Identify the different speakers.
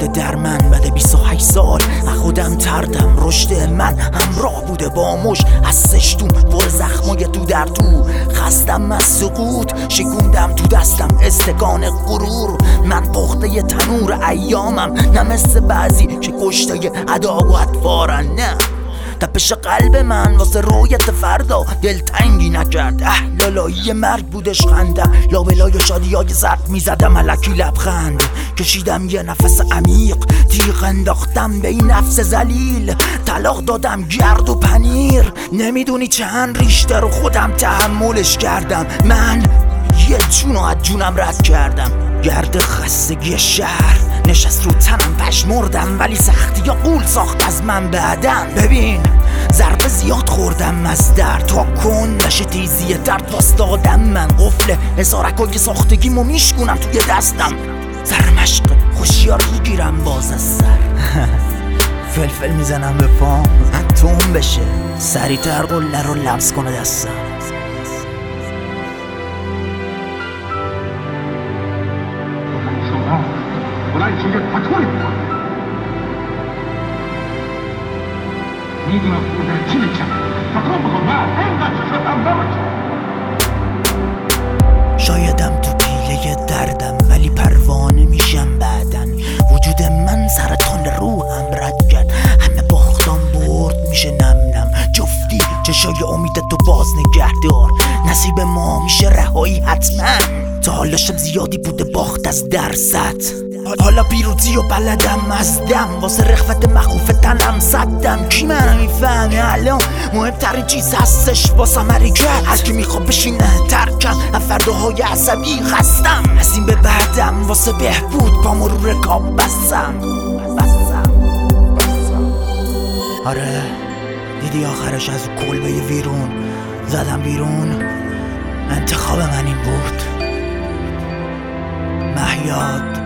Speaker 1: بوده در من بعد 28 سال خودم تردم. رشد من همراه بوده با مش از سشتون پر زخمای تو در تو. خستم از سقوط شکوندم تو دستم استکان غرور. من پخته تنور ایامم، نه مثل بعضی که کشته ادا و اطوارن. نه تپش قلب من واسه رویت فردا دلتنگی نکرد. لالایی مرگ بودش خندم، لابلای شادیای زرد میزدم الکی لبخند. کشیدم یه نفس عمیق، تیغ انداختم به این نفس ذلیل. طلاق دادم گرد و پنیر، نمیدونی چند ریشته رو خودم تحملش کردم. من یه جونو از جونم رد کردم. گرد خستگی شهر نشست رو تنم، پشمردم ولی سختی یا قول ساخت از من بعدم. ببین ضربه زیاد خوردم از درد تا کن نشه تیزی درد واستادم. من قفل اسارکای ساختگیمو میشکونم توی دستم. سرمشق خوشیار میگیرم باز از سر فلفل میزنم به پام توم بشه سریعتر قله رو لمس کنه دستم.
Speaker 2: بلند شو یه پتوری بکن. میدونم خودت چی میکنم. پتون بکن نه اینقدر شدم نباشه.
Speaker 1: شایدم تو پیله دردم ولی پروانه میشم بعدن. وجود من سرطان روحم رد کرد، همه باختم برد میشه نم نم. جفتی چشای امیدت تو باز نگهدار، نصیب ما میشه رهایی حتما. تا حالا شب زیادی بوده باخت از درصد، حالا پیروزی و بلدم از دم. واسه رخوت مخوف تنم صدم. کی منو میفهمه الان مهمترین چیز هستش واسم حرکت. هر کی میخواد بشینه ترکم، فرداهای عصبی خستم. از این به بعدم واسه بهبود پامو رو رکاب بستم. آره دیدی آخرش از کلبه ویرون زدم بیرون. انتخاب من این بود. مهیاد